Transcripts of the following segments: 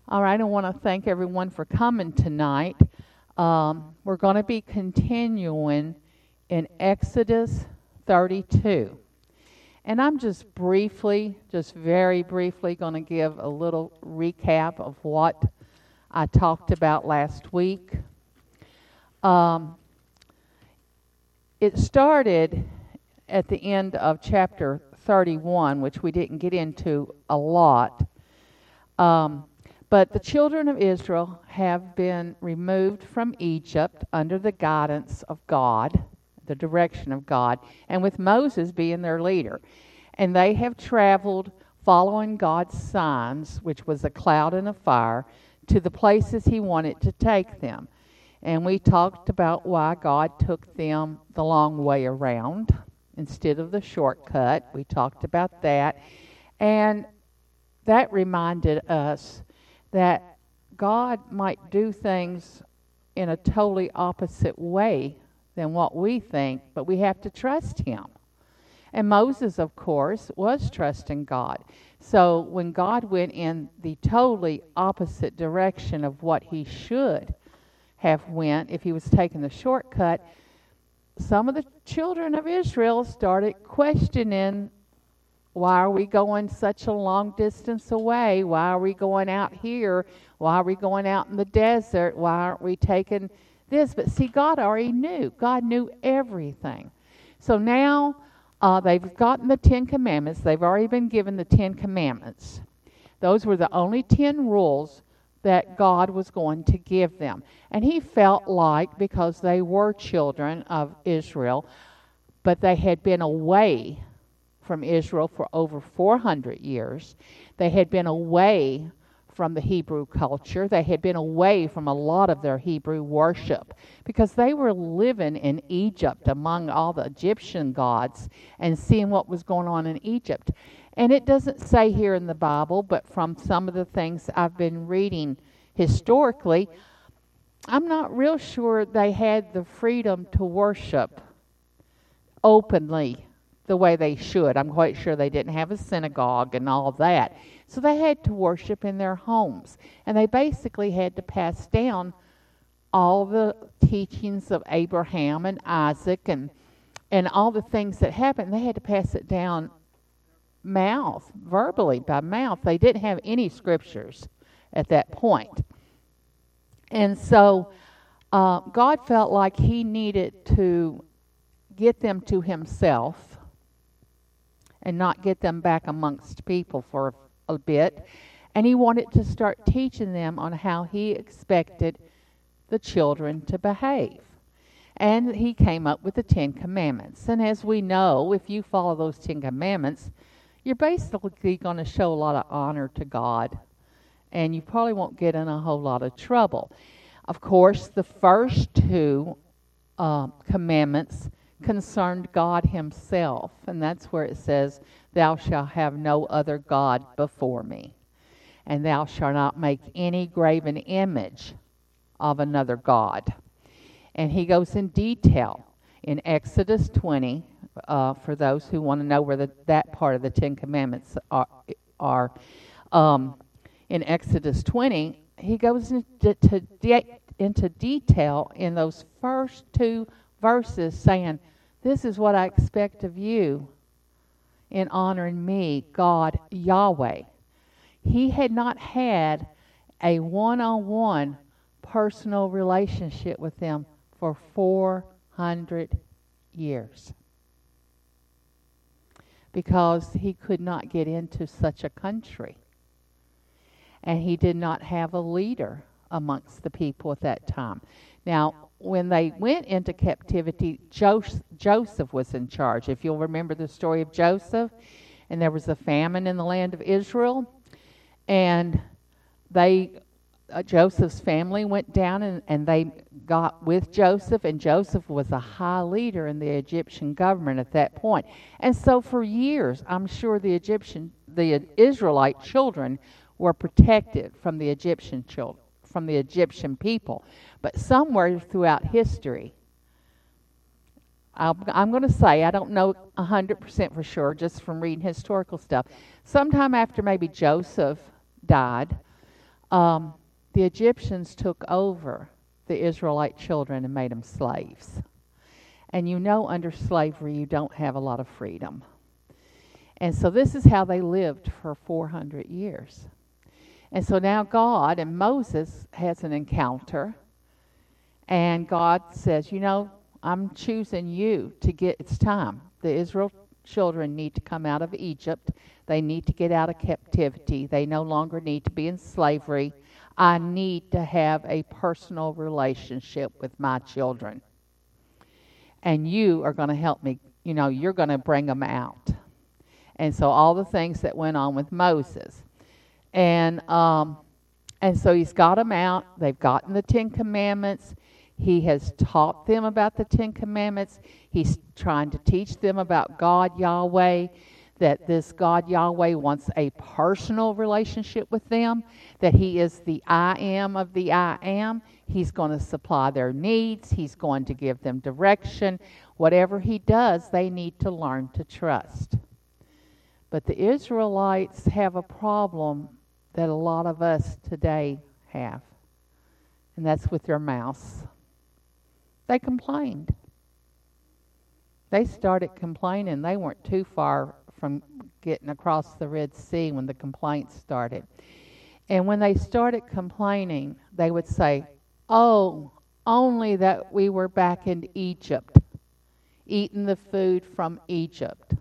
All right, I want to thank everyone for coming tonight. We're going to be continuing in Exodus 32. And I'm just very briefly, going to give a little recap of what I talked about last week. It started at the end of chapter 31, which we didn't get into a lot. But the children of Israel have been removed from Egypt under the guidance of God, the direction of God, and with Moses being their leader. And they have traveled following God's signs, which was a cloud and a fire, to the places he wanted to take them. And we talked about why God took them the long way around instead of the shortcut. We talked about that. And that reminded us that God might do things in a totally opposite way than what we think, but we have to trust him. And Moses, of course, was trusting God. So when God went in the totally opposite direction of what he should have went, if he was taking the shortcut, some of the children of Israel started questioning, why are we going such a long distance away? Why are we going out here? Why are we going out in the desert? Why aren't we taking this? But see, God already knew. God knew everything. So now they've gotten the 10 Commandments. They've already been given the 10 Commandments. Those were the only 10 rules that God was going to give them. And he felt like, because they were children of Israel, but they had been away from Israel for over 400 years. They had been away from the Hebrew culture. They had been away from a lot of their Hebrew worship because they were living in Egypt among all the Egyptian gods and seeing what was going on in Egypt. And it doesn't say here in the Bible, but from some of the things I've been reading historically, I'm not real sure they had the freedom to worship openly the way they should. I'm quite sure they didn't have a synagogue and all that. So they had to worship in their homes. And they basically had to pass down all the teachings of Abraham and Isaac and all the things that happened. They had to pass it down verbally, by mouth. They didn't have any scriptures at that point. And so God felt like he needed to get them to himself and not get them back amongst people for a bit. And he wanted to start teaching them on how he expected the children to behave. And he came up with the 10 Commandments. And as we know, if you follow those 10 Commandments, you're basically going to show a lot of honor to God. And you probably won't get in a whole lot of trouble. Of course, the first two commandments concerned God himself. And that's where it says, thou shalt have no other God before me. And thou shalt not make any graven image of another God. And he goes in detail in Exodus 20, for those who want to know where that part of the 10 Commandments are. In Exodus 20, he goes into detail in those first two verses saying, this is what I expect of you in honoring me, God, Yahweh. He had not had a one-on-one personal relationship with them for 400 years because he could not get into such a country. And he did not have a leader amongst the people at that time. Now, when they went into captivity, Joseph was in charge. If you'll remember the story of Joseph, and there was a famine in the land of Israel, and Joseph's family went down and they got with Joseph, and Joseph was a high leader in the Egyptian government at that point. And so for years, I'm sure the Israelite children were protected from the Egyptian children, from the Egyptian people. But somewhere throughout history, I'm going to say, I don't know 100% for sure, just from reading historical stuff, sometime after maybe Joseph died, the Egyptians took over the Israelite children and made them slaves. And you know, under slavery, you don't have a lot of freedom. And so this is how they lived for 400 years. And so now God and Moses has an encounter. And God says, you know, I'm choosing you to get, it's time. The Israel children need to come out of Egypt. They need to get out of captivity. They no longer need to be in slavery. I need to have a personal relationship with my children. And you are going to help me. You know, you're going to bring them out. And so all the things that went on with Moses. And so he's got them out. They've gotten the 10 Commandments. He has taught them about the 10 Commandments. He's trying to teach them about God Yahweh, that this God Yahweh wants a personal relationship with them, that he is the I am of the I am. He's going to supply their needs. He's going to give them direction. Whatever he does, they need to learn to trust. But the Israelites have a problem that a lot of us today have, and that's with their mouths. They complained. They started complaining. They weren't too far from getting across the Red Sea when the complaints started. And when they started complaining, they would say, oh, only that we were back in Egypt, eating the food from Egypt.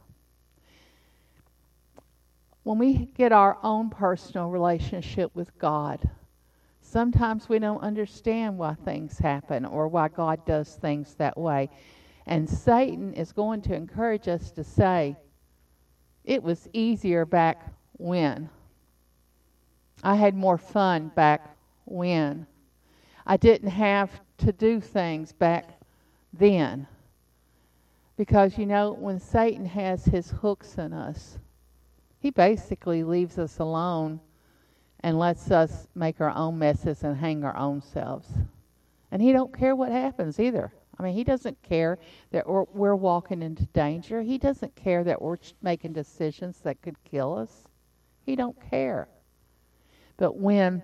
When we get our own personal relationship with God, sometimes we don't understand why things happen or why God does things that way. And Satan is going to encourage us to say, it was easier back when. I had more fun back when. I didn't have to do things back then. Because, you know, when Satan has his hooks in us, he basically leaves us alone and lets us make our own messes and hang our own selves. And he don't care what happens either. I mean, he doesn't care that we're walking into danger. He doesn't care that we're making decisions that could kill us. He don't care. But when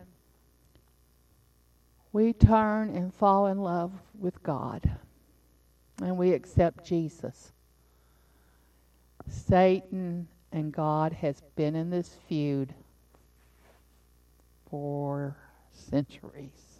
we turn and fall in love with God and we accept Jesus, Satan and God has been in this feud for centuries.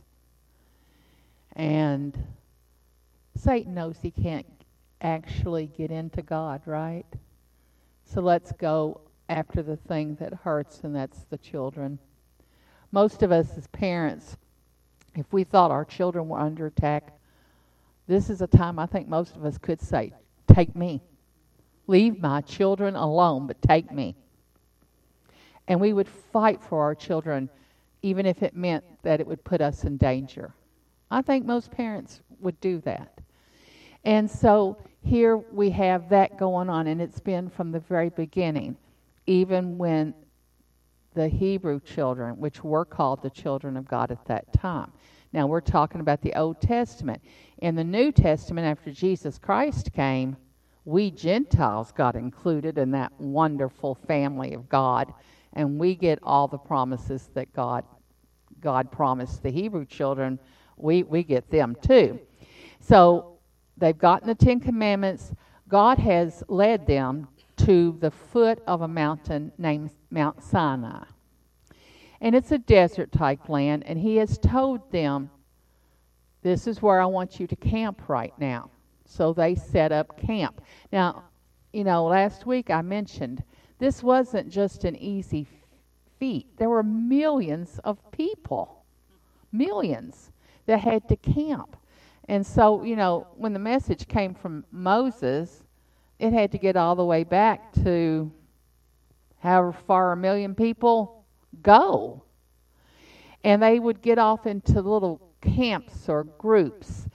And Satan knows he can't actually get into God, right? So let's go after the thing that hurts, and that's the children. Most of us as parents, if we thought our children were under attack, this is a time I think most of us could say, take me. Leave my children alone, but take me. And we would fight for our children, even if it meant that it would put us in danger. I think most parents would do that. And so here we have that going on, and it's been from the very beginning, even when the Hebrew children, which were called the children of God at that time. Now we're talking about the Old Testament. In the New Testament, after Jesus Christ came, we Gentiles got included in that wonderful family of God, and we get all the promises that God promised the Hebrew children. We get them too. So they've gotten the 10 Commandments. God has led them to the foot of a mountain named Mount Sinai. And it's a desert-type land, and he has told them, this is where I want you to camp right now. So they set up camp. Now, you know, last week I mentioned this wasn't just an easy feat. There were millions of people, millions, that had to camp. And so, you know, when the message came from Moses, it had to get all the way back to however far a million people go. And they would get off into little camps or groups,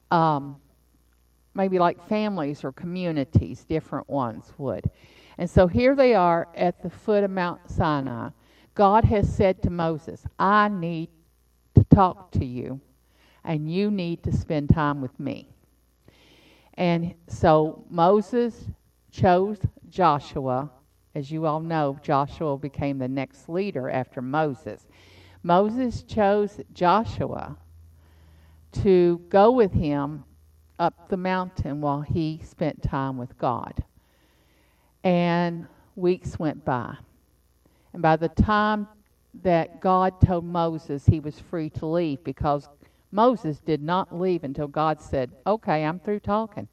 maybe like families or communities, different ones would. And so here they are at the foot of Mount Sinai. God has said to Moses, I need to talk to you, and you need to spend time with me. And so Moses chose Joshua. As you all know, Joshua became the next leader after Moses. Moses chose Joshua to go with him up the mountain while he spent time with God. And weeks went by. And by the time that God told Moses he was free to leave, because Moses did not leave until God said, okay, I'm through talking.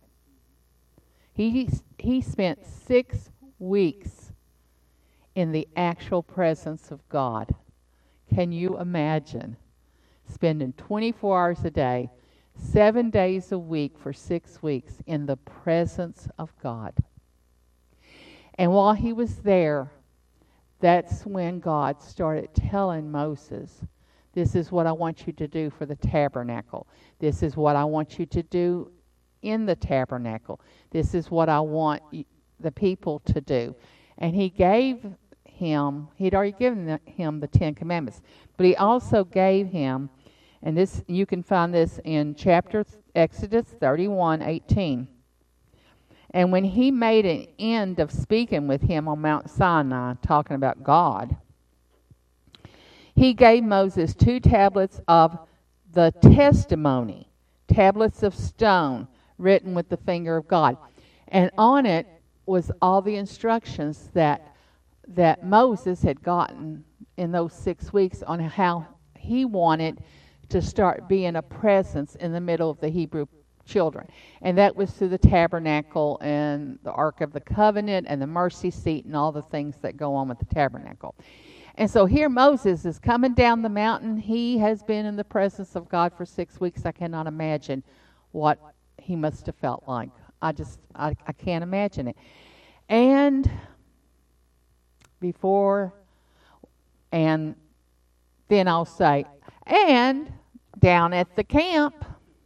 He spent 6 weeks in the actual presence of God. Can you imagine spending 24 hours a day, 7 days a week for 6 weeks in the presence of God? And while he was there, that's when God started telling Moses, this is what I want you to do for the tabernacle. This is what I want you to do in the tabernacle. This is what I want the people to do. And he gave him, he'd already given him the 10 Commandments, but he also gave him, and this you can find this in Exodus 31:18. And when he made an end of speaking with him on Mount Sinai, talking about God, he gave Moses 2 tablets of the testimony, tablets of stone, written with the finger of God. And on it was all the instructions that Moses had gotten in those 6 weeks on how he wanted to start being a presence in the middle of the Hebrew children. And that was through the tabernacle and the Ark of the Covenant and the mercy seat and all the things that go on with the tabernacle. And so here Moses is coming down the mountain. He has been in the presence of God for 6 weeks. I cannot imagine what he must have felt like. I can't imagine it. And then I'll say, and down at the camp,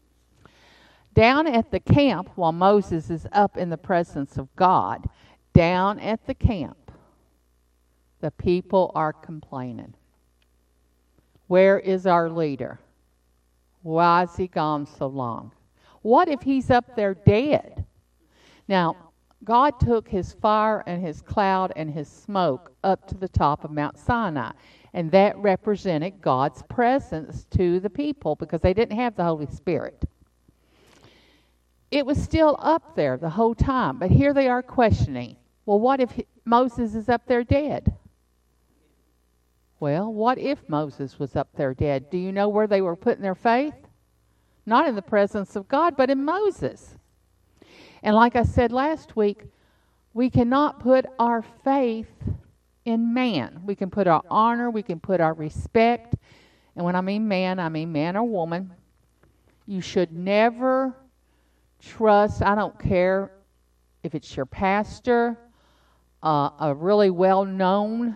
while Moses is up in the presence of God, down at the camp, the people are complaining. Where is our leader? Why has he gone so long? What if he's up there dead? Now, God took his fire and his cloud and his smoke up to the top of Mount Sinai. And that represented God's presence to the people because they didn't have the Holy Spirit. It was still up there the whole time. But here they are questioning, well, what if Moses is up there dead? Well, what if Moses was up there dead? Do you know where they were putting their faith? Not in the presence of God, but in Moses. And like I said last week, we cannot put our faith in man. We can put our honor, we can put our respect. And when I mean man or woman. You should never trust, I don't care if it's your pastor, a really well-known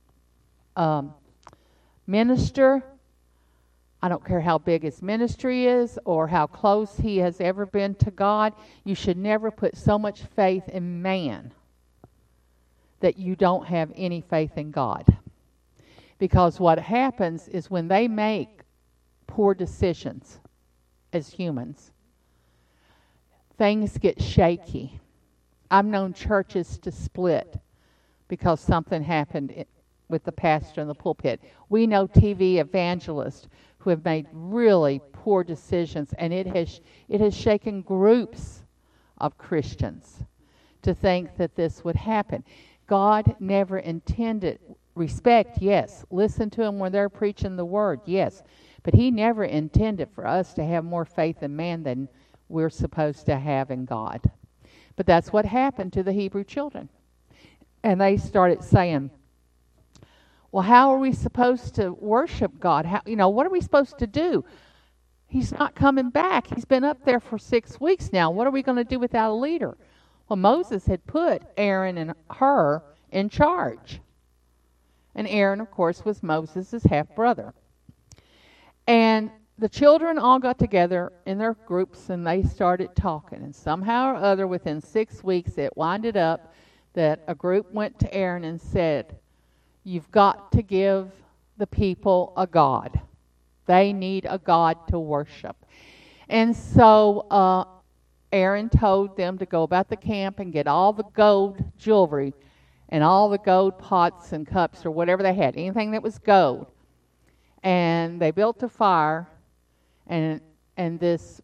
minister. I don't care how big his ministry is or how close he has ever been to God. You should never put so much faith in man that you don't have any faith in God. Because what happens is when they make poor decisions as humans, things get shaky. I've known churches to split because something happened with the pastor in the pulpit. We know TV evangelists who have made really poor decisions, and it has shaken groups of Christians to think that this would happen. God never intended respect, yes. Listen to them when they're preaching the word, yes. But he never intended for us to have more faith in man than we're supposed to have in God. But that's what happened to the Hebrew children. And they started saying, well, how are we supposed to worship God? What are we supposed to do? He's not coming back. He's been up there for 6 weeks now. What are we going to do without a leader? Well, Moses had put Aaron and Hur in charge. And Aaron, of course, was Moses' half-brother. And the children all got together in their groups and they started talking. And somehow or other, within 6 weeks, it winded up that a group went to Aaron and said, you've got to give the people a God. They need a God to worship. And so Aaron told them to go about the camp and get all the gold jewelry and all the gold pots and cups or whatever they had, anything that was gold. And they built a fire, and this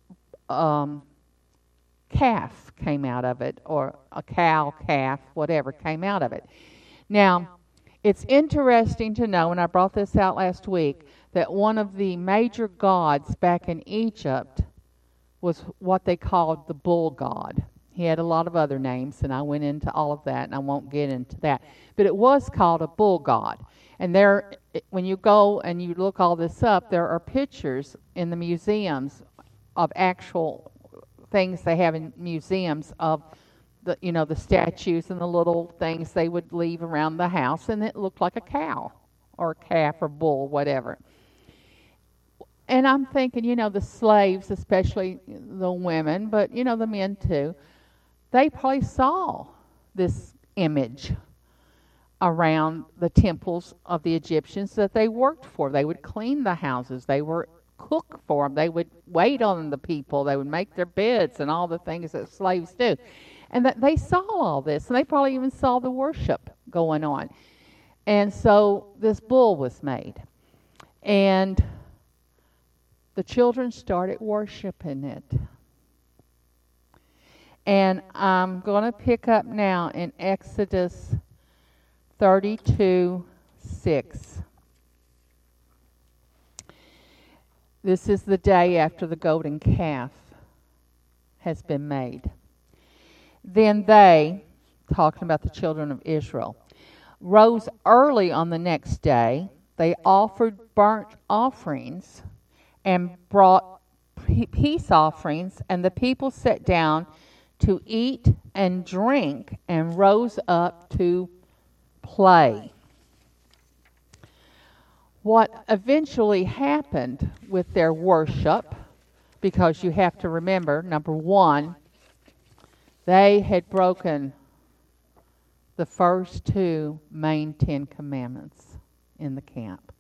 calf came out of it, or a cow, calf, whatever came out of it. Now, it's interesting to know, and I brought this out last week, that one of the major gods back in Egypt was what they called the bull god. He had a lot of other names, and I went into all of that, and I won't get into that. But it was called a bull god. And there, when you go and you look all this up, there are pictures in the museums of actual things they have in museums of the statues and the little things they would leave around the house, and it looked like a cow or a calf or bull, whatever. And I'm thinking, the slaves, especially the women, but the men too, they probably saw this image around the temples of the Egyptians that they worked for. They would clean the houses. They would cook for them. They would wait on the people. They would make their beds and all the things that slaves do. And that they saw all this, and they probably even saw the worship going on. And so this bull was made. And the children started worshiping it. And I'm going to pick up now in Exodus 32:6. This is the day after the golden calf has been made. Then they, talking about the children of Israel, rose early on the next day. They offered burnt offerings and brought peace offerings, and the people sat down to eat and drink and rose up to play. What eventually happened with their worship, because you have to remember, number one, they had broken the first two main 10 commandments in the camp.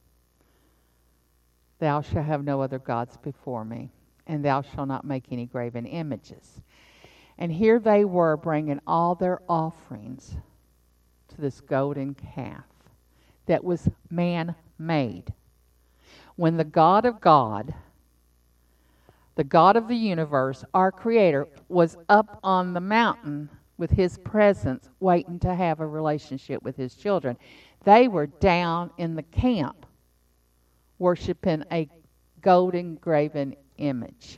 Thou shalt have no other gods before me, and thou shalt not make any graven images. And here they were bringing all their offerings to this golden calf that was man-made. When the God of God, the God of the universe, our Creator, was up on the mountain with His presence, waiting to have a relationship with His children, they were down in the camp worshiping a golden graven image.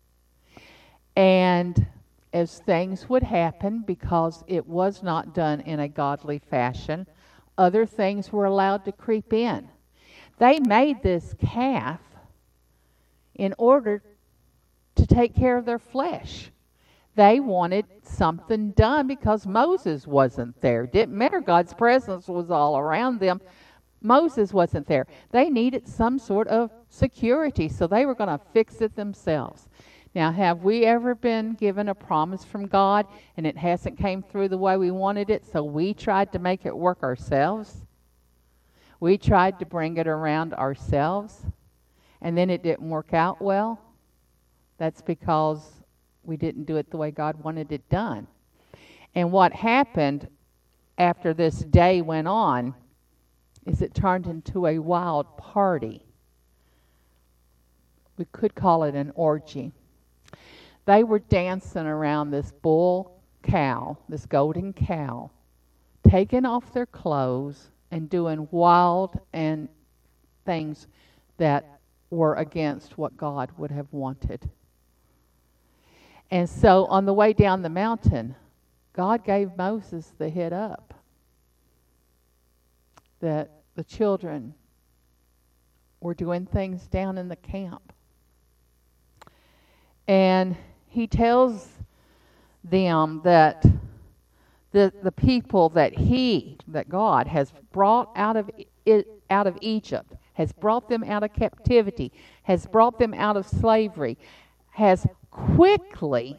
And as things would happen, because it was not done in a godly fashion, other things were allowed to creep in. They made this calf in order to take care of their flesh. They wanted something done because Moses wasn't there. It didn't matter. God's presence was all around them. Moses wasn't there. They needed some sort of security, so they were going to fix it themselves. Now, have we ever been given a promise from God and it hasn't came through the way we wanted it, so we tried to make it work ourselves? We tried to bring it around ourselves, and then it didn't work out well? That's because we didn't do it the way God wanted it done. And what happened after this day went on is it turned into a wild party. We could call it an orgy. They were dancing around this bull cow, this golden cow, taking off their clothes and doing wild and things that were against what God would have wanted. And so on the way down the mountain, God gave Moses the head up that the children were doing things down in the camp. And he tells them that the people that God has brought out of Egypt, has brought them out of captivity, has brought them out of slavery, has quickly,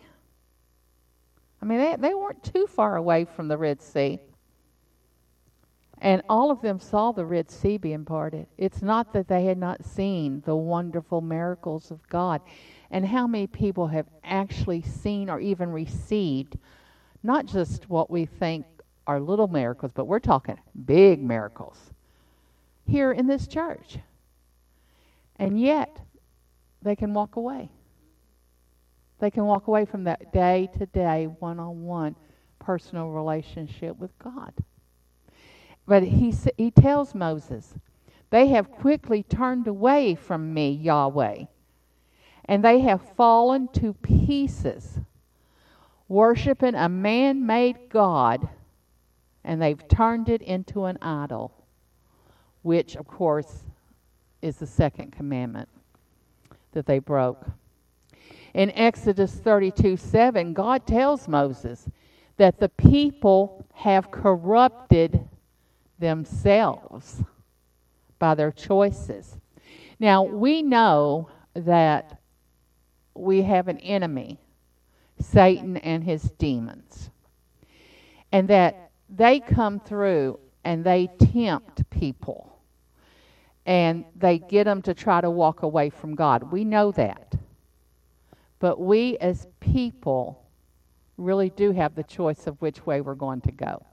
they weren't too far away from the Red Sea. And all of them saw the Red Sea being parted. It's not that they had not seen the wonderful miracles of God. And how many people have actually seen or even received not just what we think are little miracles, but we're talking big miracles here in this church. And yet, they can walk away. They can walk away from that day-to-day, one-on-one personal relationship with God. But he tells Moses, they have quickly turned away from me, Yahweh, and they have fallen to pieces, worshiping a man-made God, and they've turned it into an idol, which, of course, is the second commandment that they broke. In Exodus 32:7, God tells Moses that the people have corrupted themselves by their choices. Now, we know that we have an enemy, Satan and his demons, and that they come through and they tempt people, and they get them to try to walk away from God. We know that. But we as people really do have the choice of which way we're going to go.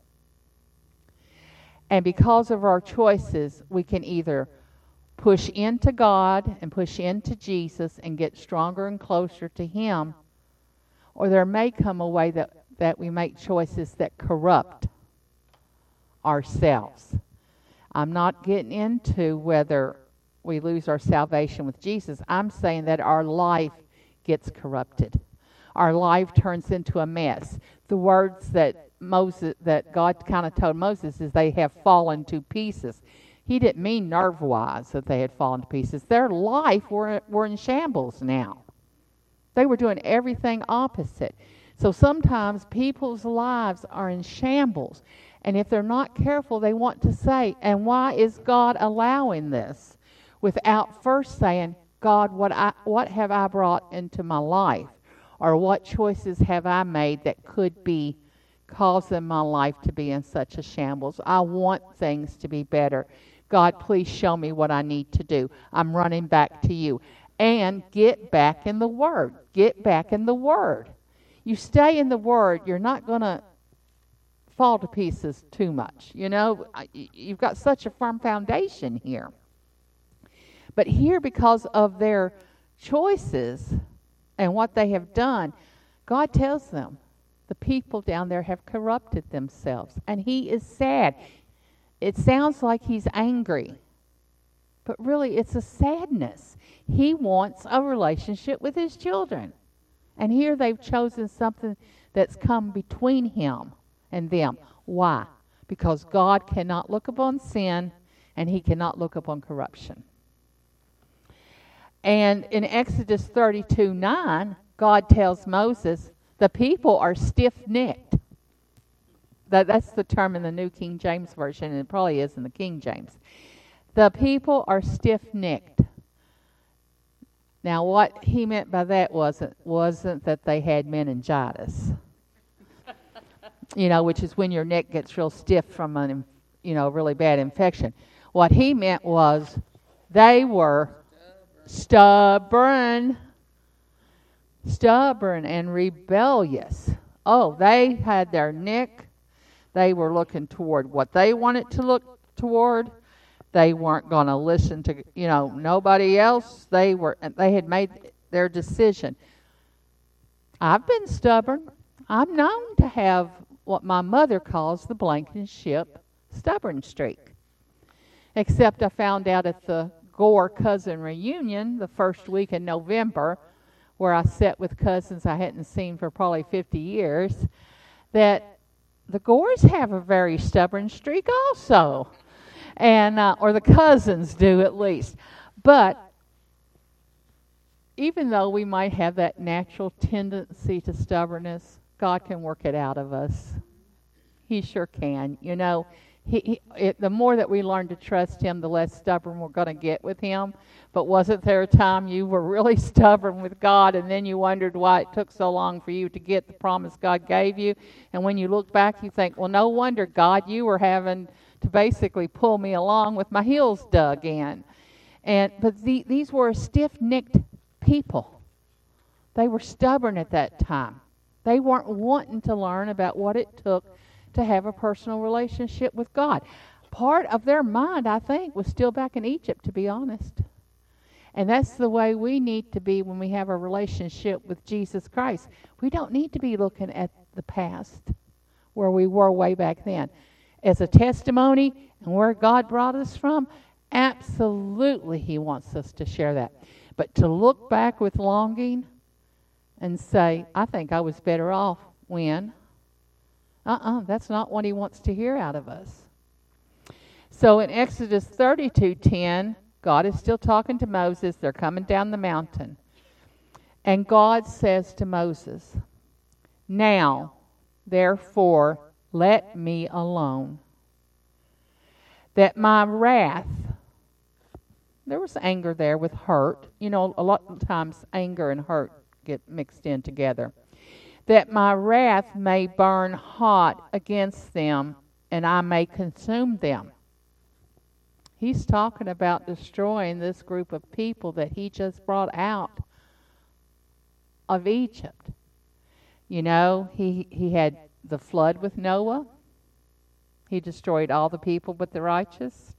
And because of our choices, we can either push into God and push into Jesus and get stronger and closer to Him, or there may come a way that we make choices that corrupt ourselves. I'm not getting into whether we lose our salvation with Jesus. I'm saying that our life gets corrupted. Our life turns into a mess. The words that God kind of told Moses is they have fallen to pieces. He didn't mean nerve-wise that they had fallen to pieces. Their life were in shambles now. They were doing everything opposite. So sometimes people's lives are in shambles. And if they're not careful, they want to say, and why is God allowing this? Without first saying, God, what have I brought into my life? Or what choices have I made that could be causing my life to be in such a shambles? I want things to be better. God, please show me what I need to do. I'm running back to you. And get back in the Word. Get back in the Word. You stay in the Word, you're not going to fall to pieces too much. You know, you've got such a firm foundation here. But here, because of their choices and what they have done, God tells them, the people down there have corrupted themselves. And He is sad. It sounds like He's angry. But really, it's a sadness. He wants a relationship with His children. And here they've chosen something that's come between Him and them. Why? Because God cannot look upon sin, and He cannot look upon corruption. And in Exodus 32:9, God tells Moses, the people are stiff-necked. That's the term in the New King James Version, and it probably is in the King James. The people are stiff-necked. Now, what he meant by that wasn't that they had meningitis. Which is when your neck gets real stiff from a really bad infection. What he meant was they were stubborn and rebellious. Oh, they had their neck. They were looking toward what they wanted to look toward. They weren't going to listen to, nobody else. They had made their decision. I've been stubborn. I'm known to have what my mother calls the Blankenship stubborn streak. Except I found out at the Gore cousin reunion the first week in November, where I sat with cousins I hadn't seen for probably 50 years, that the Gores have a very stubborn streak also. And or the cousins do at least. But even though we might have that natural tendency to stubbornness, God can work it out of us. He sure can. The more that we learn to trust Him, the less stubborn we're going to get with Him. But wasn't there a time you were really stubborn with God, and then you wondered why it took so long for you to get the promise God gave you? And when you look back, you think, well, no wonder, God, you were having to basically pull me along with my heels dug in. But these were stiff-necked people. They were stubborn at that time. They weren't wanting to learn about what it took to have a personal relationship with God. Part of their mind, I think, was still back in Egypt, to be honest. And that's the way we need to be when we have a relationship with Jesus Christ. We don't need to be looking at the past, where we were way back then, as a testimony and where God brought us from. Absolutely, He wants us to share that. But to look back with longing and say, I think I was better off when, that's not what He wants to hear out of us. So in Exodus 32:10, God is still talking to Moses. They're coming down the mountain. And God says to Moses, now, therefore, let me alone, that my wrath, there was anger there with hurt. You know, a lot of times anger and hurt get mixed in together. That my wrath may burn hot against them, and I may consume them. He's talking about destroying this group of people that He just brought out of Egypt. You know, he had the flood with Noah. He destroyed all the people but the righteous.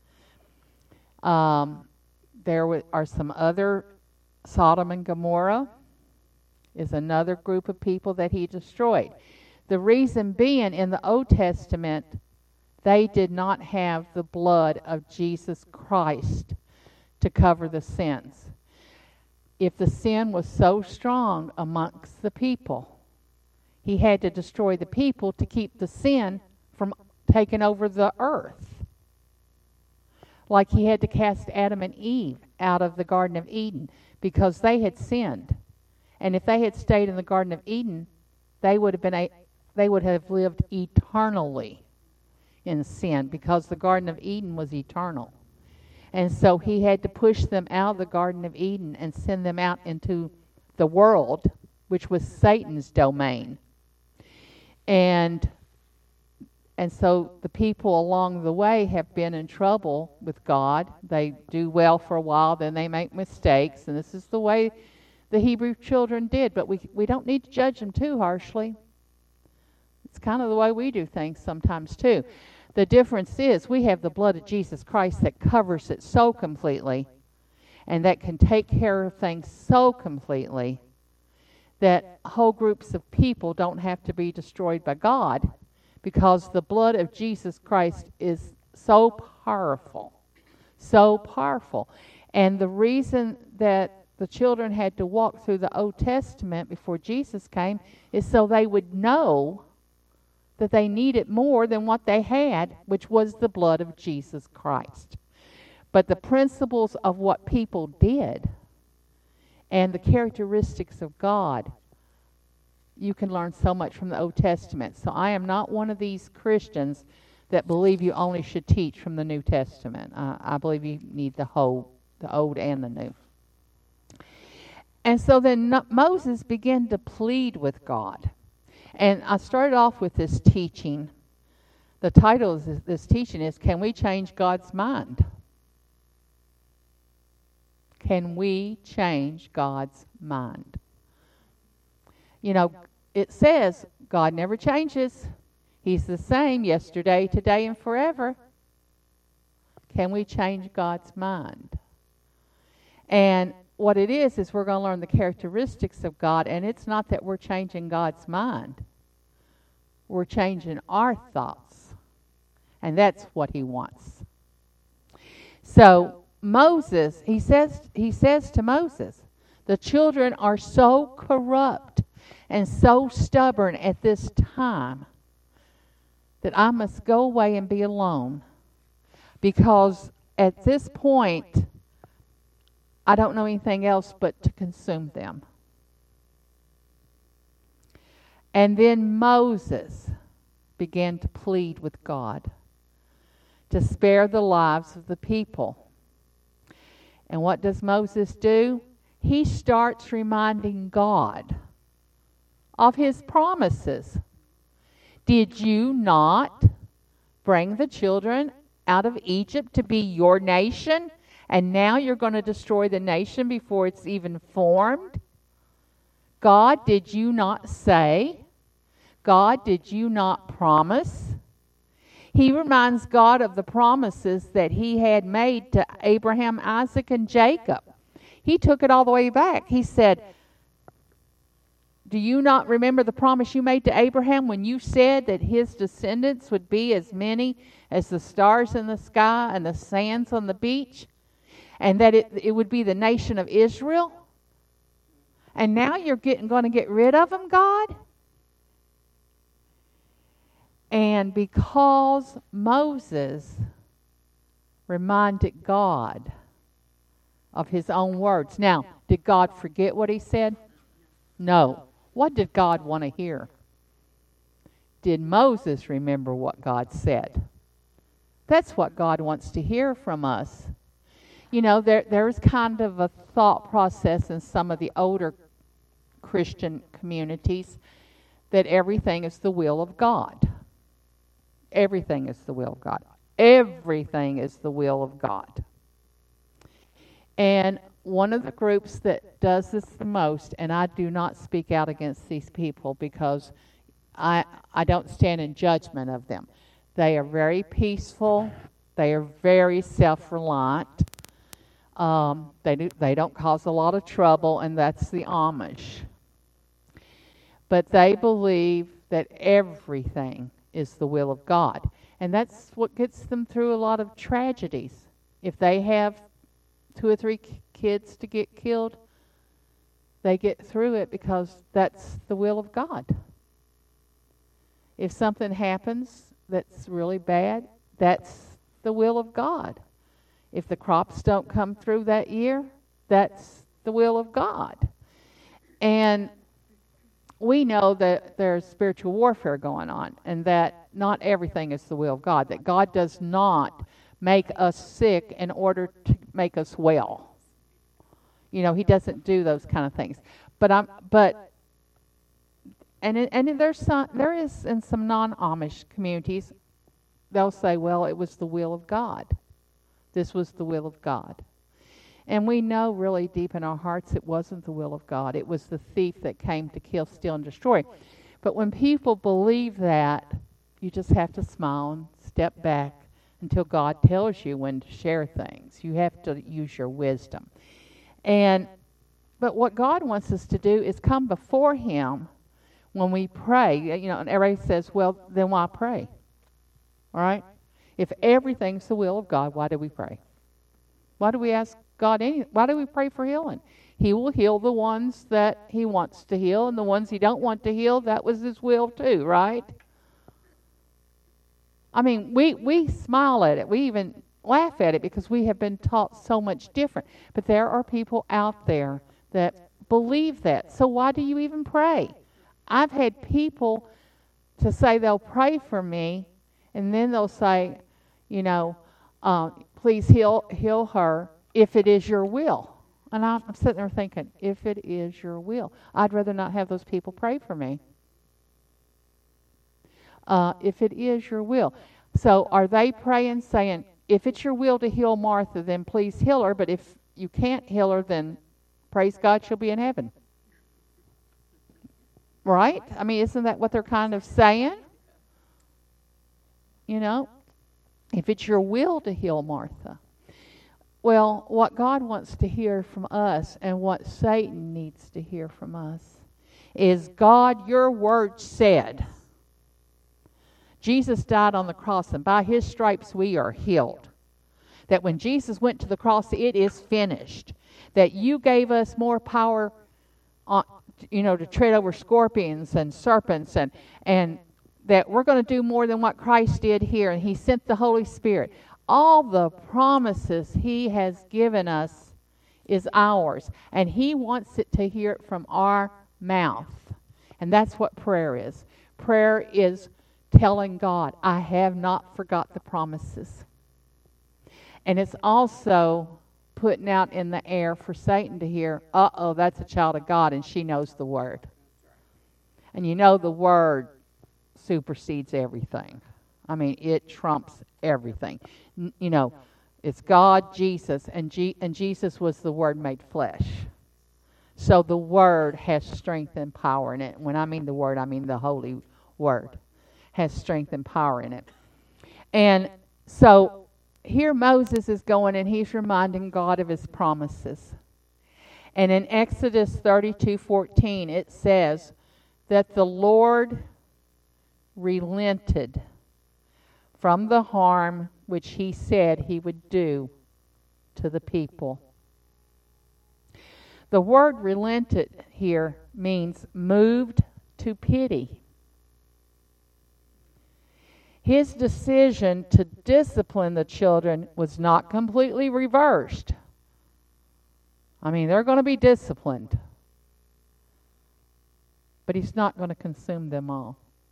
There are some other, Sodom and Gomorrah is another group of people that He destroyed. The reason being, in the Old Testament, they did not have the blood of Jesus Christ to cover the sins. If the sin was so strong amongst the people, He had to destroy the people to keep the sin from taking over the earth. Like He had to cast Adam and Eve out of the Garden of Eden because they had sinned. And if they had stayed in the Garden of Eden, they would have lived eternally in sin, because the Garden of Eden was eternal. And so He had to push them out of the Garden of Eden and send them out into the world, which was Satan's domain. And so the people along the way have been in trouble with God. They do well for a while, then they make mistakes, and this is the way the Hebrew children did. But we don't need to judge them too harshly. It's kind of the way we do things sometimes too. The difference is we have the blood of Jesus Christ that covers it so completely, and that can take care of things so completely that whole groups of people don't have to be destroyed by God, because the blood of Jesus Christ is so powerful, so powerful. And the reason that the children had to walk through the Old Testament before Jesus came is so they would know that they needed more than what they had, which was the blood of Jesus Christ. But the principles of what people did and the characteristics of God, you can learn so much from the Old Testament. So I am not one of these Christians that believe you only should teach from the New Testament. I believe you need the Old and the New. And so then Moses began to plead with God. And I started off with this teaching. The title of this teaching is, Can We Change God's Mind? Can we change God's mind? You know, it says God never changes. He's the same yesterday, today, and forever. Can we change God's mind? And what it is we're going to learn the characteristics of God, and it's not that we're changing God's mind. We're changing our thoughts, and that's what He wants. So Moses, he says to Moses, the children are so corrupt and so stubborn at this time that I must go away and be alone, because at this point I don't know anything else but to consume them. And then Moses began to plead with God to spare the lives of the people. And what does Moses do? He starts reminding God of His promises. Did you not bring the children out of Egypt to be your nation? And now you're going to destroy the nation before it's even formed? God, did you not say? God, did you not promise? He reminds God of the promises that He had made to Abraham, Isaac, and Jacob. He took it all the way back. He said, do you not remember the promise you made to Abraham when you said that his descendants would be as many as the stars in the sky and the sands on the beach? And that it would be the nation of Israel? And now you're going to get rid of them, God? And because Moses reminded God of his own words. Now, did God forget what he said? No. What did God want to hear? Did Moses remember what God said? That's what God wants to hear from us. You know, there's kind of a thought process in some of the older Christian communities that everything is the will of God. Everything is the will of God. Everything is the will of God. And one of the groups that does this the most, and I do not speak out against these people because I don't stand in judgment of them. They are very peaceful. They are very self-reliant. They don't cause a lot of trouble, and that's the Amish. But they believe that everything is the will of God. And that's what gets them through a lot of tragedies. If they have 2 or 3 kids to get killed, they get through it because that's the will of God. If something happens that's really bad, that's the will of God. If the crops don't come through that year, that's the will of God. And we know that there's spiritual warfare going on, and that not everything is the will of God, that God does not make us sick in order to make us well. You know, he doesn't do those kind of things. There is in some non-Amish communities, they'll say, well, it was the will of God. This was the will of God. And we know really deep in our hearts it wasn't the will of God. It was the thief that came to kill, steal, and destroy. But when people believe that, you just have to smile and step back until God tells you when to share things. You have to use your wisdom. But what God wants us to do is come before him when we pray. You know, and everybody says, well, then why pray? All right? If everything's the will of God, why do we pray? Why do we ask God anything? Why do we pray for healing? He will heal the ones that he wants to heal, and the ones he don't want to heal, that was his will too, right? I mean, we smile at it. We even laugh at it because we have been taught so much different. But there are people out there that believe that. So why do you even pray? I've had people to say they'll pray for me, and then they'll say, you know, please heal her if it is your will. And I'm sitting there thinking, if it is your will, I'd rather not have those people pray for me. If it is your will. So are they praying saying, if it's your will to heal Martha, then please heal her, but if you can't heal her, then praise God, she'll be in heaven. Right? I mean, isn't that what they're kind of saying? You know, if it's your will to heal Martha. Well, what God wants to hear from us and what Satan needs to hear from us is, God, your word said. Jesus died on the cross, and by his stripes we are healed. That when Jesus went to the cross, it is finished. That you gave us more power, to tread over scorpions and serpents, and that we're going to do more than what Christ did here. And he sent the Holy Spirit. All the promises he has given us is ours. And he wants it to hear it from our mouth. And that's what prayer is. Prayer is telling God, I have not forgot the promises. And it's also putting out in the air for Satan to hear, that's a child of God, and she knows the word. And you know the word supersedes everything. I mean, it trumps everything. It's God, Jesus, and Jesus was the Word made flesh. So the Word has strength and power in it. When I mean the Word, I mean the Holy Word has strength and power in it. And so here Moses is going, and he's reminding God of his promises. And in Exodus 32:14 it says that the Lord relented from the harm which he said he would do to the people. The word relented here means moved to pity. His decision to discipline the children was not completely reversed. I mean, they're going to be disciplined. But he's not going to consume them all.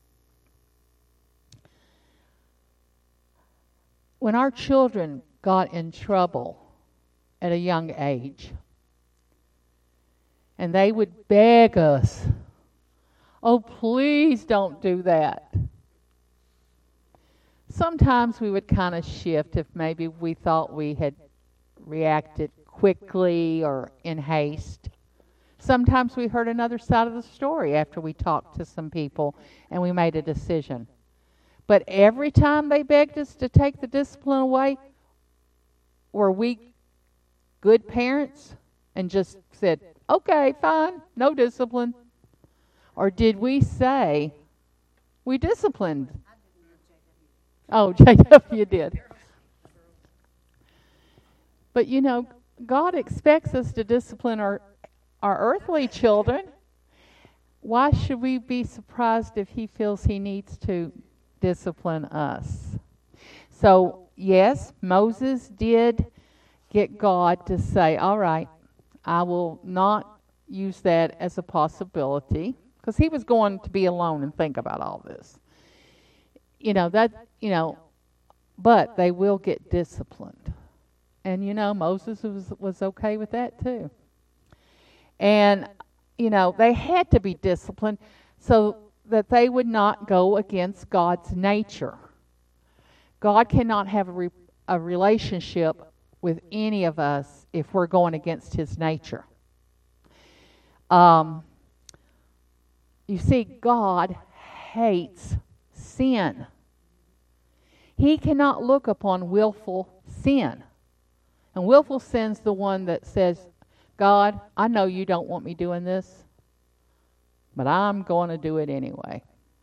When our children got in trouble at a young age, and they would beg us, "Oh, please don't do that." Sometimes we would kind of shift if maybe we thought we had reacted quickly or in haste. Sometimes we heard another side of the story after we talked to some people and we made a decision. But every time they begged us to take the discipline away, were we good parents and just said, "Okay, fine, no discipline"? Or did we say, "We disciplined"? Oh, JW did. But you know, God expects us to discipline our earthly children. Why should we be surprised if he feels he needs to discipline us? So, yes, Moses did get God to say, "All right, I will not use that as a possibility," because he was going to be alone and think about all this. But they will get disciplined. And Moses was okay with that too. And they had to be disciplined so that they would not go against God's nature. God cannot have a relationship with any of us if we're going against his nature. You see, God hates sin. He cannot look upon willful sin. And willful sin's the one that says, "God, I know you don't want me doing this, but I'm going to do it anyway."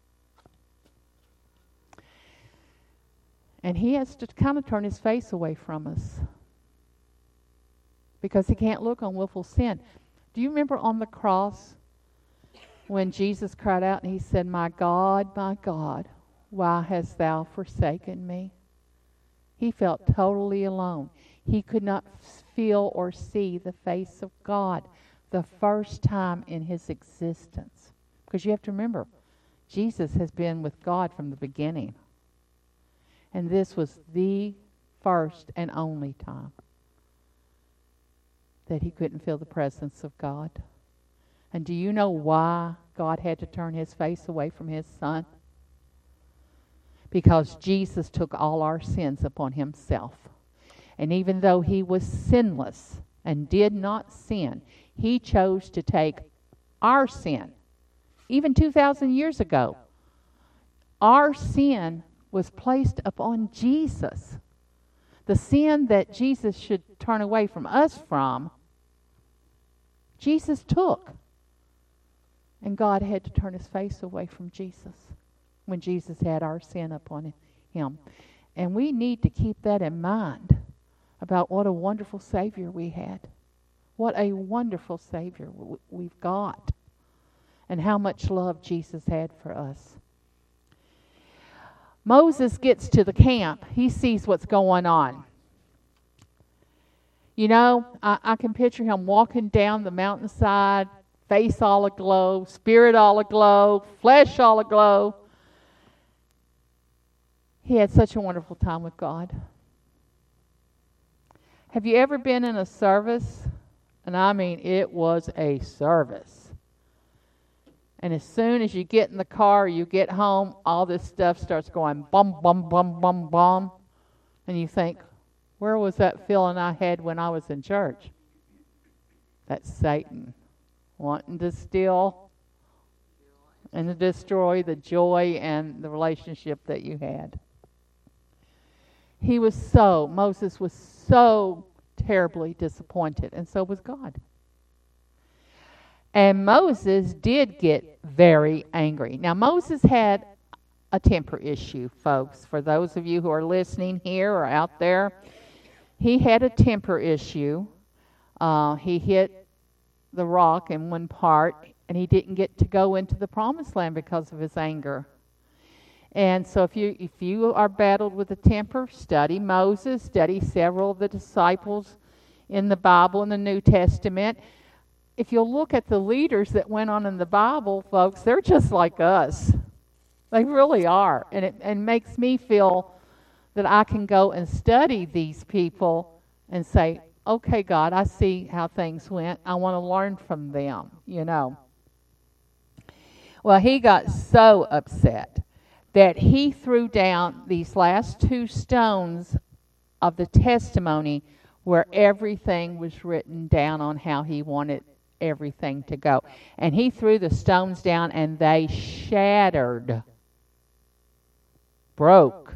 And he has to kind of turn his face away from us because he can't look on willful sin. Do you remember on the cross when Jesus cried out and he said, my God, why hast thou forsaken me?" He felt totally alone. He could not feel or see the face of God the first time in his existence. Because you have to remember, Jesus has been with God from the beginning. And this was the first and only time that he couldn't feel the presence of God. And do you know why God had to turn his face away from his son? Because Jesus took all our sins upon himself. And even though he was sinless and did not sin, he chose to take our sin. Even 2,000 years ago, our sin was placed upon Jesus. The sin that Jesus should turn away from us from, Jesus took. And God had to turn his face away from Jesus when Jesus had our sin upon him. And we need to keep that in mind about what a wonderful Savior we had. What a wonderful Savior we've got. And how much love Jesus had for us. Moses gets to the camp. He sees what's going on. I can picture him walking down the mountainside, face all aglow, spirit all aglow, flesh all aglow. He had such a wonderful time with God. Have you ever been in a service? And I mean, it was a service. And as soon as you get in the car, you get home, all this stuff starts going bum, bum, bum, bum, bum. And you think, where was that feeling I had when I was in church? That's Satan wanting to steal and to destroy the joy and the relationship that you had. Moses was so terribly disappointed, and so was God. And Moses did get very angry. Now, Moses had a temper issue, folks. For those of you who are listening here or out there, he had a temper issue. He hit the rock in one part, and he didn't get to go into the promised land because of his anger. And so if you are battled with a temper, study Moses, study several of the disciples in the Bible in the New Testament. If you'll look at the leaders that went on in the Bible, folks, they're just like us. They really are. And it makes me feel that I can go and study these people and say, okay, God, I see how things went. I want to learn from them, you know. Well, he got so upset that he threw down these last 2 stones of the testimony where everything was written down on how he wanted everything to go. And he threw the stones down and they shattered. Broke.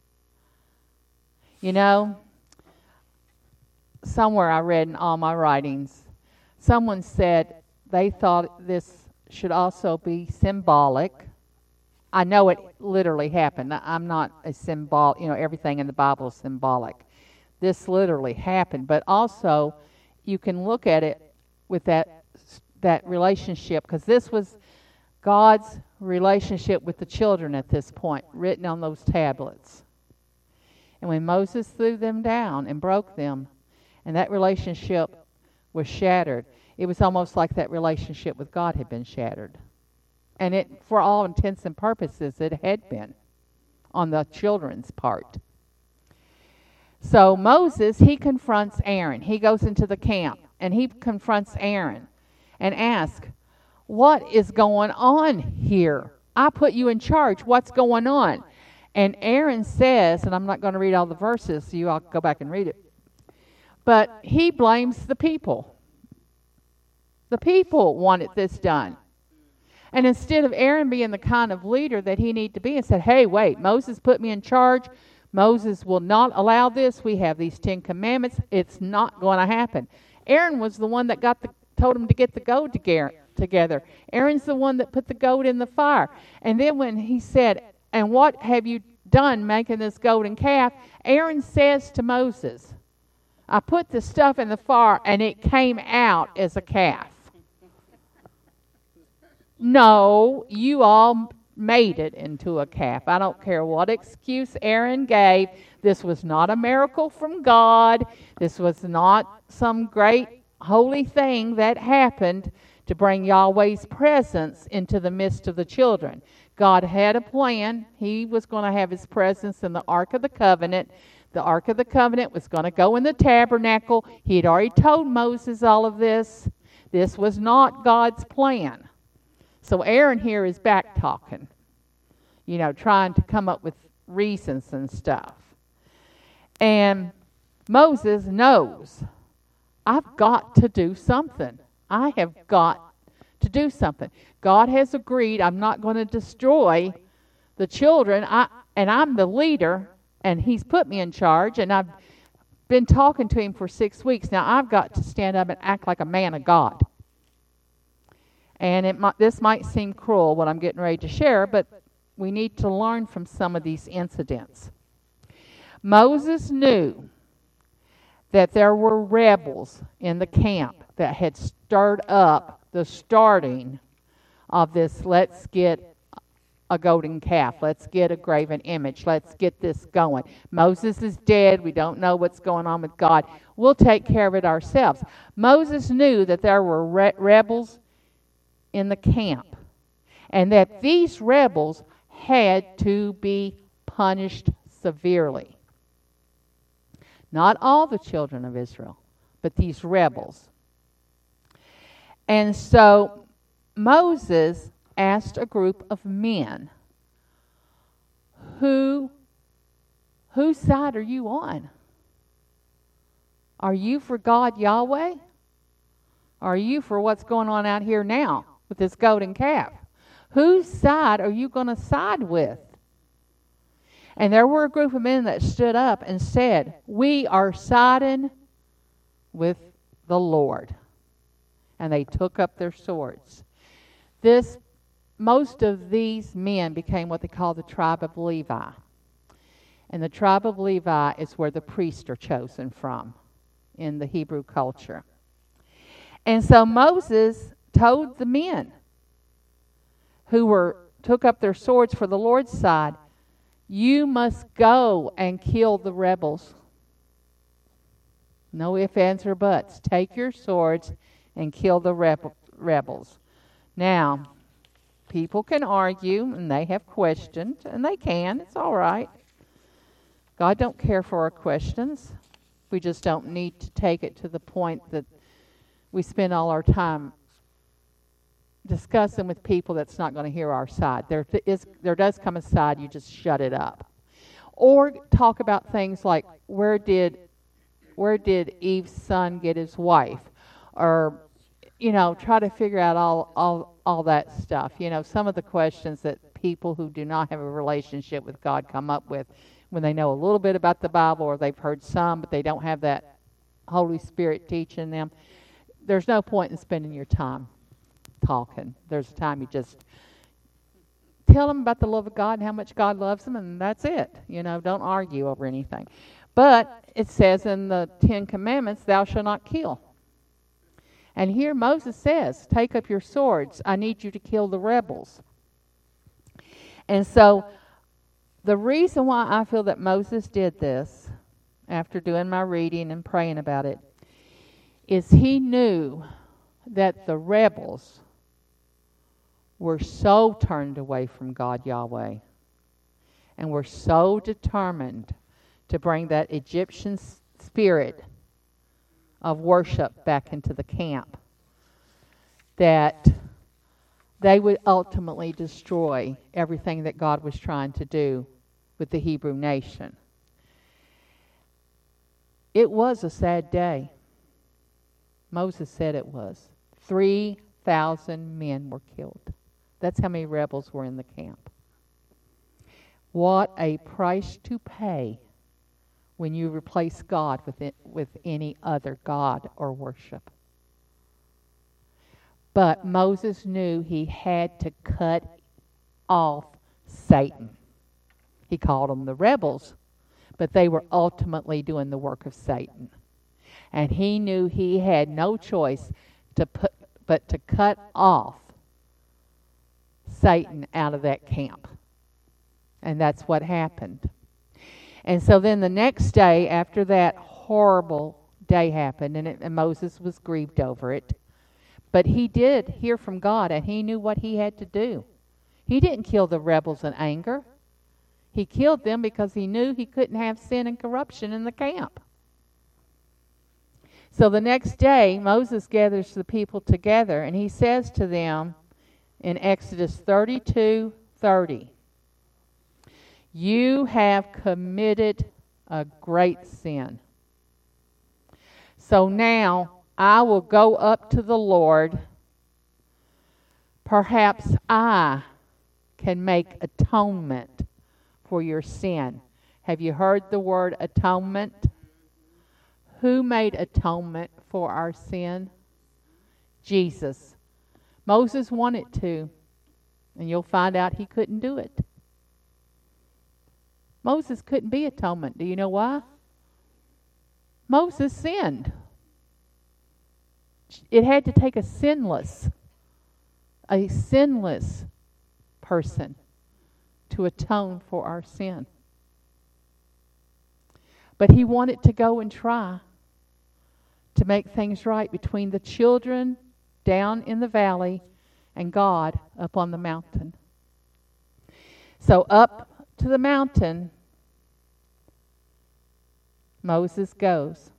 You know, somewhere I read in all my writings, someone said they thought this should also be symbolic. I know it literally happened. I'm not a symbol, you know, everything in the Bible is symbolic. This literally happened, but also you can look at it with that relationship, because this was God's relationship with the children at this point, written on those tablets. And when Moses threw them down and broke them, and that relationship was shattered, it was almost like that relationship with God had been shattered. And it, for all intents and purposes, it had been on the children's part. So Moses, he confronts Aaron. He goes into the camp, and he confronts Aaron and asks, what is going on here? I put you in charge. What's going on? And Aaron says, and I'm not going to read all the verses, so you all go back and read it, but he blames the people. The people wanted this done. And instead of Aaron being the kind of leader that he needed to be and said, hey, wait, Moses put me in charge. Moses will not allow this. We have these 10 commandments. It's not going to happen. Aaron was the one that told him to get the goat together. Aaron's the one that put the goat in the fire. And then when he said, and what have you done making this golden calf? Aaron says to Moses, I put the stuff in the fire and it came out as a calf. No, you all made it into a calf. I don't care what excuse Aaron gave. This was not a miracle from God. This was not some great holy thing that happened to bring Yahweh's presence into the midst of the children. God had a plan. He was going to have his presence in the Ark of the Covenant. The Ark of the Covenant was going to go in the tabernacle. He had already told Moses all of this. This was not God's plan. So Aaron here is back talking, you know, trying to come up with reasons and stuff. And Moses knows, I've got to do something. I have got to do something. God has agreed I'm not going to destroy the children, and I'm the leader, and he's put me in charge, and I've been talking to him for 6 weeks. Now I've got to stand up and act like a man of God. And this might seem cruel, what I'm getting ready to share, but we need to learn from some of these incidents. Moses knew that there were rebels in the camp that had stirred up the starting of this, let's get a golden calf, let's get a graven image, let's get this going. Moses is dead, we don't know what's going on with God, we'll take care of it ourselves. Moses knew that there were rebels in the camp, and that these rebels had to be punished severely. Not all the children of Israel, but these rebels. And so Moses asked a group of men, whose side are you on? Are you for God Yahweh? Are you for what's going on out here now with this golden calf? Whose side are you going to side with? And there were a group of men that stood up and said, we are siding with the Lord. and they took up their swords. Most of these men became what they call the tribe of Levi. And the tribe of Levi is where the priests are chosen from in the Hebrew culture. And so Moses told the men who took up their swords for the Lord's side, you must go and kill the rebels. No ifs, ands, or buts. Take your swords and kill the rebels. Now, people can argue, and they have questioned, and they can. It's all right. God don't care for our questions. We just don't need to take it to the point that we spend all our time discussing with people that's not going to hear our side. There does come a side, you just shut it up. Or talk about things like, where did Eve's son get his wife? Or, try to figure out all that stuff. Some of the questions that people who do not have a relationship with God come up with when they know a little bit about the Bible, or they've heard some, but they don't have that Holy Spirit teaching them. There's no point in spending your time talking. There's a time you just tell them about the love of God and how much God loves them, and that's it. Don't argue over anything. But it says in the 10 Commandments, thou shalt not kill. And here Moses says, take up your swords. I need you to kill the rebels. And so the reason why I feel that Moses did this, after doing my reading and praying about it, is he knew that the rebels were so turned away from God Yahweh and were so determined to bring that Egyptian spirit of worship back into the camp that they would ultimately destroy everything that God was trying to do with the Hebrew nation. It was a sad day. Moses said it was. 3,000 men were killed. That's how many rebels were in the camp. What a price to pay when you replace God with any other god or worship. But Moses knew he had to cut off Satan. He called them the rebels, but they were ultimately doing the work of Satan. And he knew he had no choice but to cut off Satan out of that camp. And that's what happened. And so then the next day, after that horrible day happened, and Moses was grieved over it, but he did hear from God, and he knew what he had to do. He didn't kill the rebels in anger. He killed them because he knew he couldn't have sin and corruption in the camp. So the next day, Moses gathers the people together, and he says to them in Exodus 32:30, you have committed a great sin. So now I will go up to the Lord. Perhaps I can make atonement for your sin. Have you heard the word atonement? Who made atonement for our sin? Jesus. Moses wanted to, and you'll find out he couldn't do it. Moses couldn't be atonement. Do you know why? Moses sinned. It had to take a sinless person to atone for our sin. But he wanted to go and try to make things right between the children down in the valley and God up on the mountain. So up to the mountain, Moses goes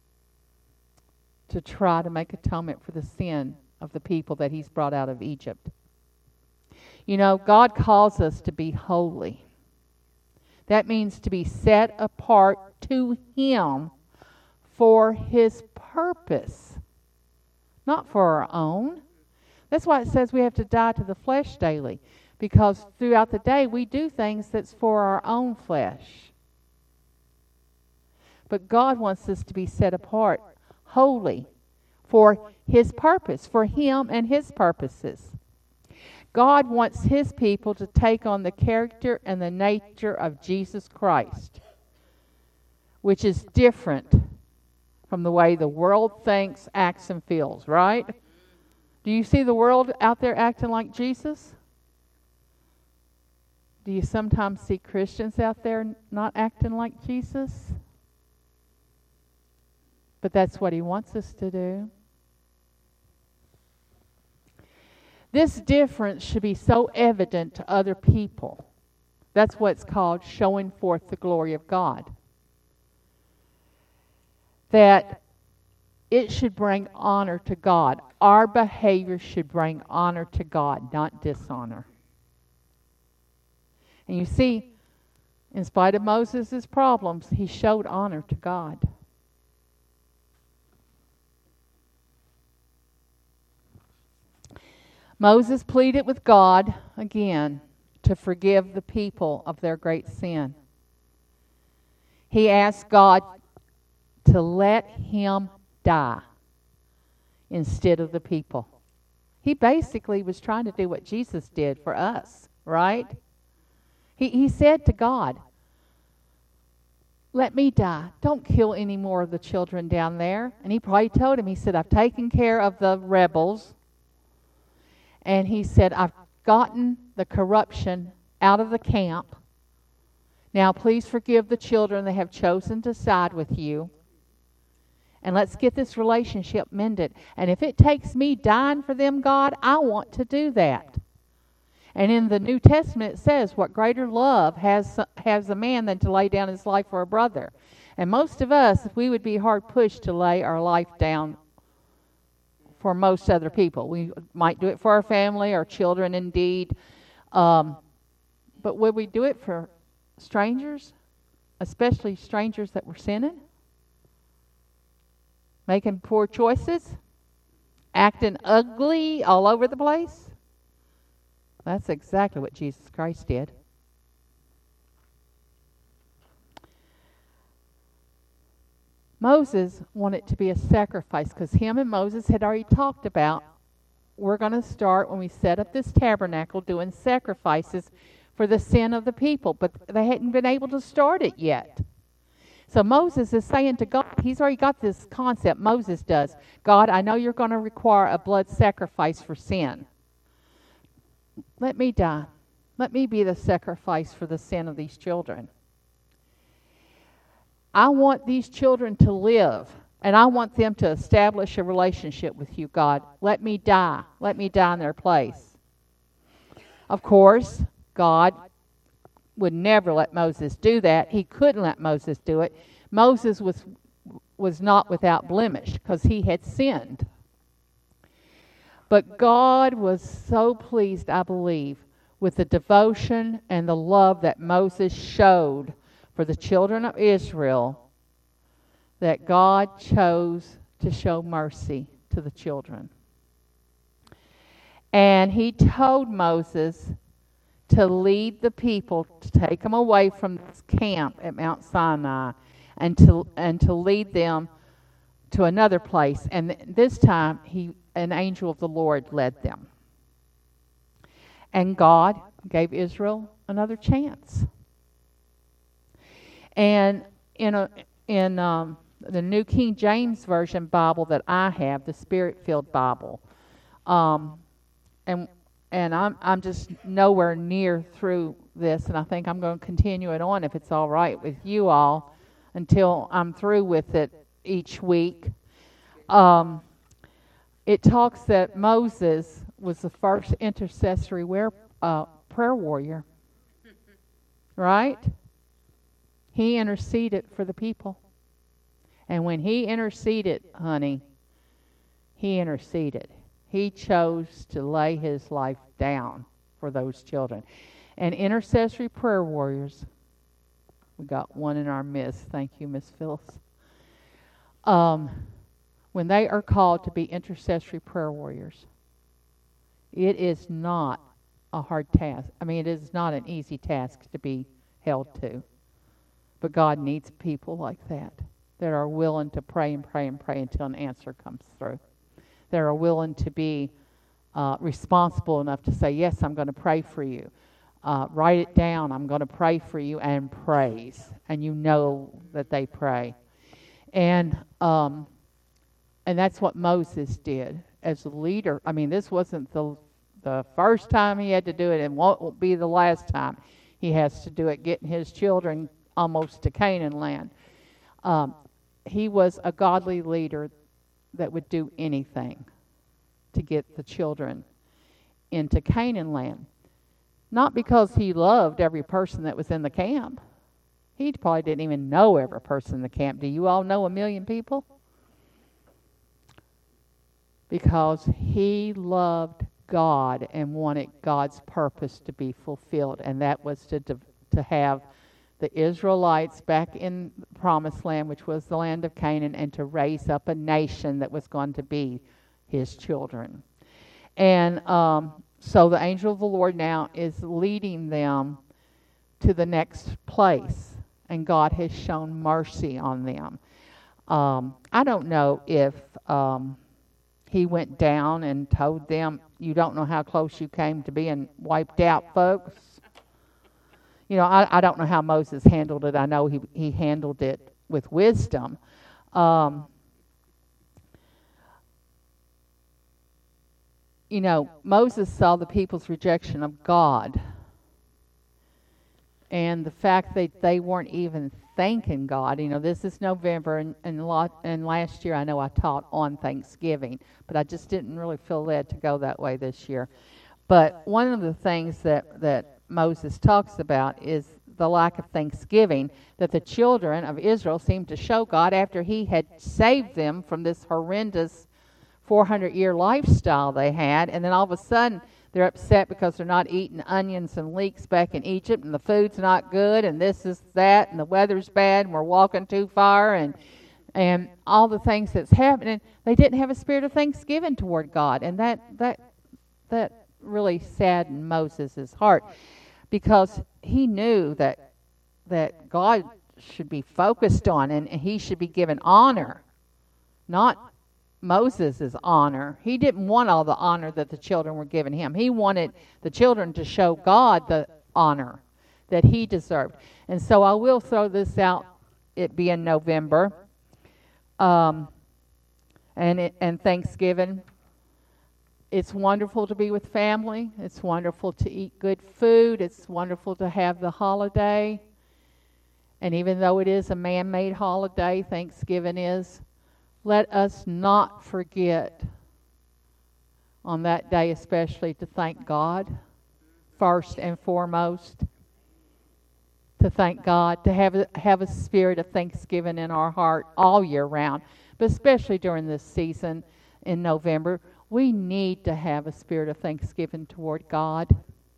to try to make atonement for the sin of the people that he's brought out of Egypt. You know, God calls us to be holy. That means to be set apart to Him for His purpose, not for our own. That's why it says we have to die to the flesh daily, because throughout the day we do things that's for our own flesh. But God wants us to be set apart, holy, for His purpose, for Him and His purposes. God wants His people to take on the character and the nature of Jesus Christ, which is different from the way the world thinks, acts, and feels, right? Do you see the world out there acting like Jesus? Do you sometimes see Christians out there not acting like Jesus? But that's what He wants us to do. This difference should be so evident to other people. That's what's called showing forth the glory of God. That it should bring honor to God. Our behavior should bring honor to God, not dishonor. And you see, in spite of Moses' problems, he showed honor to God. Moses pleaded with God again to forgive the people of their great sin. He asked God to let him die instead of the people. He basically was trying to do what Jesus did for us, right? He said to God, let me die. Don't kill any more of the children down there. And he probably told him, he said, I've taken care of the rebels. And he said, I've gotten the corruption out of the camp. Now please forgive the children. They have chosen to side with you. And let's get this relationship mended. And if it takes me dying for them, God, I want to do that. And in the New Testament it says, what greater love has a man than to lay down his life for a brother. And most of us, we would be hard pushed to lay our life down for most other people. We might do it for our family, our children indeed. But would we do it for strangers? Especially strangers that were sinning? Making poor choices? Acting ugly all over the place? That's exactly what Jesus Christ did. Moses wanted to be a sacrifice because him and Moses had already talked about, we're going to start when we set up this tabernacle doing sacrifices for the sin of the people. But they hadn't been able to start it yet. So Moses is saying to God, he's already got this concept, Moses does. God, I know you're going to require a blood sacrifice for sin. Let me die. Let me be the sacrifice for the sin of these children. I want these children to live, and I want them to establish a relationship with you, God. Let me die. Let me die in their place. Of course, God would never let Moses do that. He couldn't let Moses do it. Moses was not without blemish because he had sinned. But God was so pleased, I believe, with the devotion and the love that Moses showed for the children of Israel, that God chose to show mercy to the children. And he told Moses to lead the people, to take them away from this camp at Mount Sinai, and to lead them to another place. And this time, an angel of the Lord led them. And God gave Israel another chance. And in the New King James Version Bible that I have, the Spirit-filled Bible, and I'm just nowhere near through this, and I think I'm going to continue it on if it's all right with you all until I'm through with it each week. It talks that Moses was the first intercessory prayer warrior, right? He interceded for the people. And when he interceded, honey, he interceded. He chose to lay his life down for those children. And intercessory prayer warriors, we got one in our midst. Thank you, Miss Phyllis. When they are called to be intercessory prayer warriors, it is not a hard task. I mean, it is not an easy task to be held to. But God needs people like that are willing to pray and pray and pray until an answer comes through. that are willing to be responsible enough to say, yes, I'm going to pray for you. Write it down. I'm going to pray for you, and praise. And you know that they pray. And that's what Moses did as a leader. I mean, this wasn't the first time he had to do it, and won't be the last time he has to do it, getting his children almost to Canaan land. He was a godly leader that would do anything to get the children into Canaan land. Not because he loved every person that was in the camp. He probably didn't even know every person in the camp. Do you all know 1 million people? Because he loved God and wanted God's purpose to be fulfilled, and that was to have the Israelites back in the promised land, which was the land of Canaan, and to raise up a nation that was going to be his children. And so the angel of the Lord now is leading them to the next place, and God has shown mercy on them. I don't know if he went down and told them, you don't know how close you came to being wiped out, folks. You know, I don't know how Moses handled it. I know he handled it with wisdom. You know, Moses saw the people's rejection of God, and the fact that they weren't even thanking God. You know, this is November, and last year I know I taught on Thanksgiving, but I just didn't really feel led to go that way this year. But one of the things that Moses talks about is the lack of thanksgiving that the children of Israel seemed to show God after he had saved them from this horrendous 400-year lifestyle they had, and then all of a sudden they're upset because they're not eating onions and leeks back in Egypt, and the food's not good, and this is that, and the weather's bad, and we're walking too far, and all the things that's happening. They didn't have a spirit of thanksgiving toward God, and that really saddened Moses' heart, because he knew that God should be focused on, and he should be given honor, not Moses' honor. He didn't want all the honor that the children were giving him. He wanted the children to show God the honor that he deserved. And so I will throw this out, it being November, and Thanksgiving. It's wonderful to be with family. It's wonderful to eat good food. It's wonderful to have the holiday. And even though it is a man-made holiday, Thanksgiving is, let us not forget on that day especially to thank God first and foremost. To thank God, to have a spirit of thanksgiving in our heart all year round, but especially during this season in November. We need to have a spirit of thanksgiving toward God.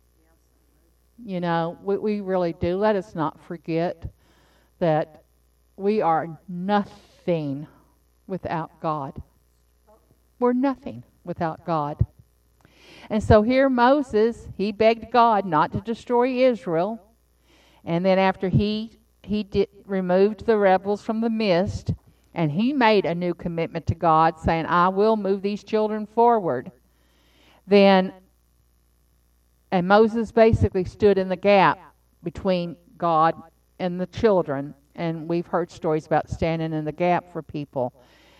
You know, we really do. Let us not forget that we are nothing without God. We're nothing without God. And so here Moses, he begged God not to destroy Israel. And then after he removed the rebels from the midst, and he made a new commitment to God, saying, I will move these children forward. And Moses basically stood in the gap between God and the children. And we've heard stories about standing in the gap for people.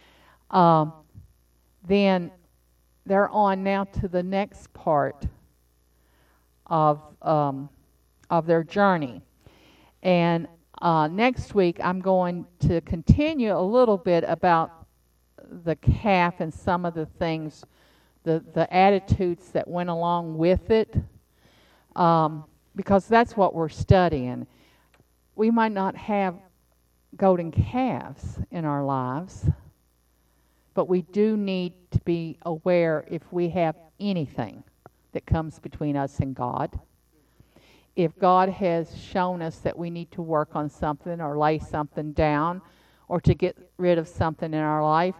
Then they're on now to the next part of their journey. And next week I'm going to continue a little bit about the calf and some of the things, the attitudes that went along with it, because that's what we're studying. We might not have golden calves in our lives, but we do need to be aware if we have anything that comes between us and God. If God has shown us that we need to work on something or lay something down or to get rid of something in our life,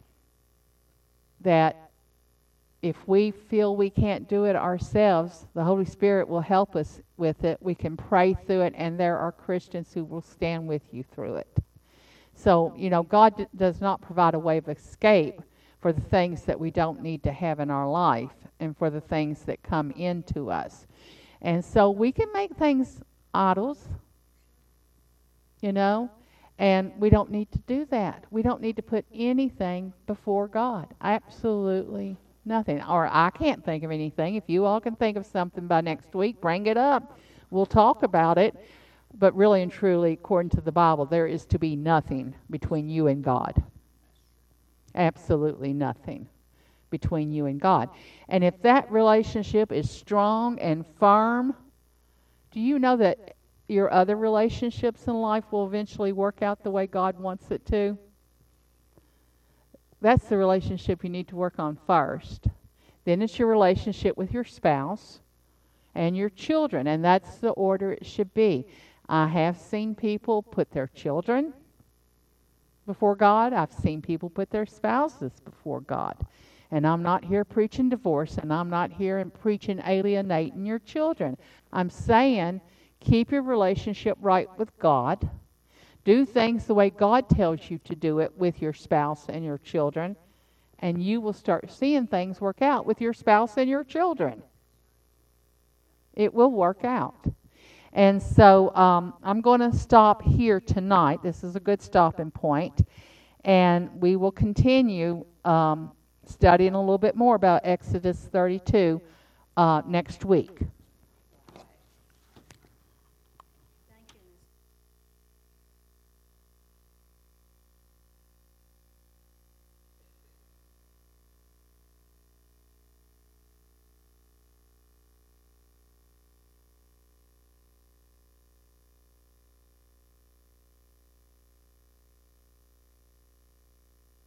that if we feel we can't do it ourselves, the Holy Spirit will help us with it. We can pray through it, and there are Christians who will stand with you through it. So, you know, God does not provide a way of escape, for the things that we don't need to have in our life and for the things that come into us. And so we can make things idols, you know, and we don't need to do that. We don't need to put anything before God. Absolutely nothing. Or I can't think of anything. If you all can think of something by next week, bring it up. We'll talk about it. But really and truly, according to the Bible, there is to be nothing between you and God. Absolutely nothing between you and God. And if that relationship is strong and firm, do you know that your other relationships in life will eventually work out the way God wants it to? That's the relationship you need to work on first. Then it's your relationship with your spouse and your children, and that's the order it should be. I have seen people put their children before God. I've seen people put their spouses before God. And I'm not here preaching divorce, and I'm not here preaching alienating your children. I'm saying keep your relationship right with God. Do things the way God tells you to do it with your spouse and your children, and you will start seeing things work out with your spouse and your children. It will work out. And so I'm going to stop here tonight. This is a good stopping point. And we will continue studying a little bit more about Exodus 32 next week.